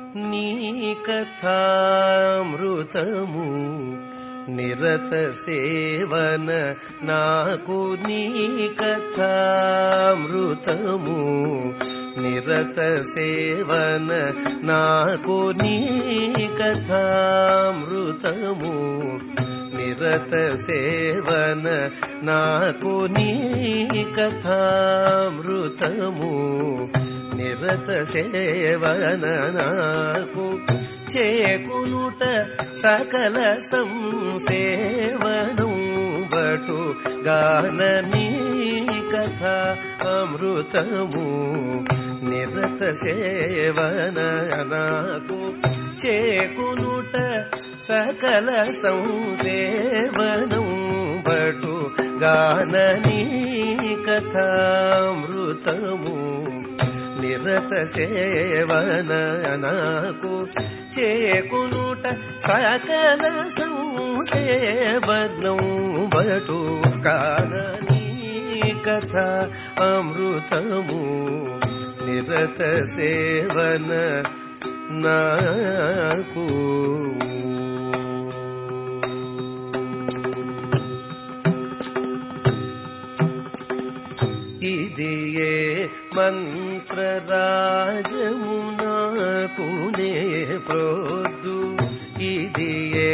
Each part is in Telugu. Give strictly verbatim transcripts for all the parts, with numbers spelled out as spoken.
నీ కథామృతము నిరత సేవన నాకు నీ కథామృతము నిరత సేవన నాకు నీ కథామృతము నిరత సేవన నాకు నీ కథామృతము నిరత సేవన నాకు చేకునుట సకల సంసేవనం బటు గాన నీ కథ అమృతము నిరత సేవన నాకు చేకునుట సకల సంసేవనం బటు గాన నీ కథామృతము నిరత సేవన నాకు చేకునుట సకల సంసేవనం బటు గాన నీ కథ అమృతము నిరత సేవన నాకు ఇదియే మంత్రరాజము నాకునే ప్రొద్దు ఇదియే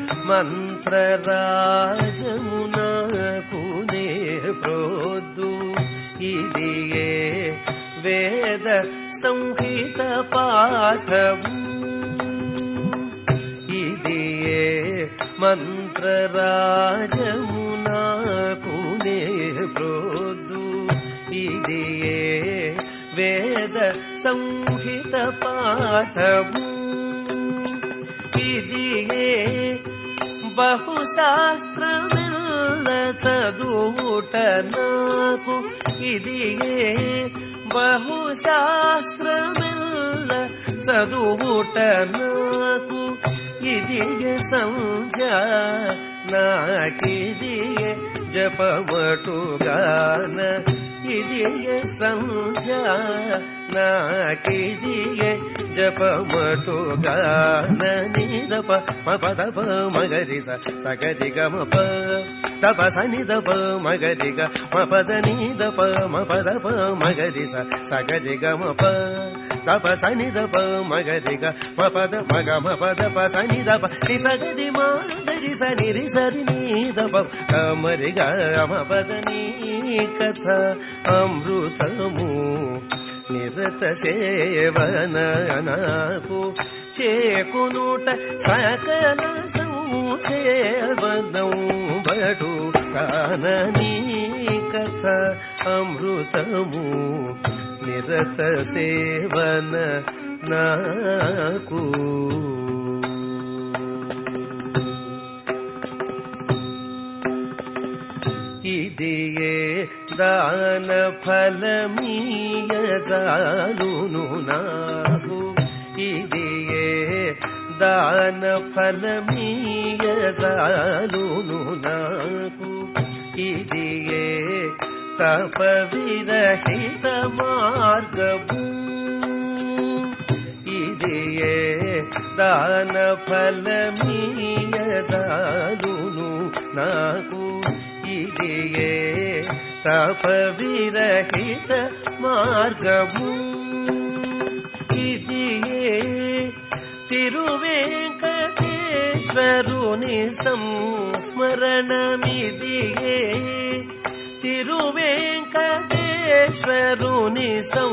మంత్రరాజము నాకునే ప్రొద్దు ఇదియే వేద సంహిత పాఠము ఇదియే మంత్రరాజము నాకునే ప్రొద్దు ఇదియే వేద సంహిత పాఠము ఇదియే బహుశాస్త్రమిల్ల చదువుట నాకు ఇదియే బహుశాస్త్రమిల్ల చదువుట నాకు ఇదియే సంధ్యా నాకిదియే జపమటుగాన ఇదియే సంధ్యా నాకిదియే జపమటుగాన నిదప మపదప మగరి సగరి గమప తప సనిదప మగరి గ మపద నిదప మపదప మగరి సగరి గమప తప సనిదప మగరి గ మపద మగ మపదప సనిదప ని సగరి మగరి సని సరి నిదప కమరి గ మపద నీ కథ అమృతము నిరత సేవన నాకు చేకునుట సకల సంసేవనం బటు గాన నీ కథ అమృతము నిరత సేవన నాకు ఇదియే దాన ఫలమీయజాలును నాకు ఇదియే దాన ఫలమీయజాలును నాకు ఇదియే తప విరహిత మార్గము ఇదియే దాన ఫలమీయజాలును నాకు ఇదియే తప విరహిత మార్గము ఇదియే తిరువేంకటేశ్వరుని సంస్మరణమిదియే తిరువేంకటేశ్వరుని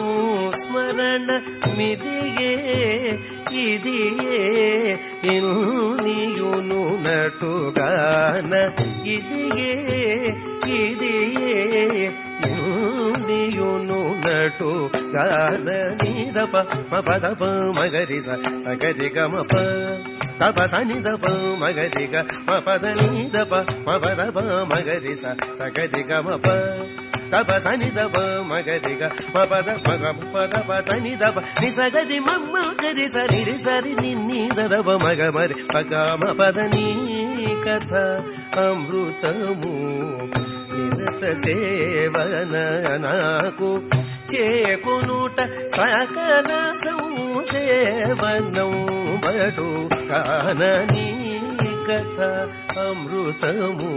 సంస్మరణమిదియే ఇదియే ఇన్నియును నటుగాన ఇదియే ఇదియే ఇన్నియును నటుగాన నిదప మపదప మగరి సగరి గమప తప సనిదప మగరి గ మపద నిదప మపదప మగరి సగరి గమప తప సనిదప మగరి గ మపద మగ పదప సనిదప ని సగరి మమ్మ గరి సరి సరి నిదప మగ మరి పగ మపద నీ కథ అమృతము నిరత అమృత సేవన నాకు చేకునుట సకల సంసేవనం బడు కాన నీ కథ అమృతము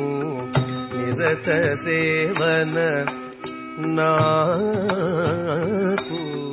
నిరత సేవన నాకు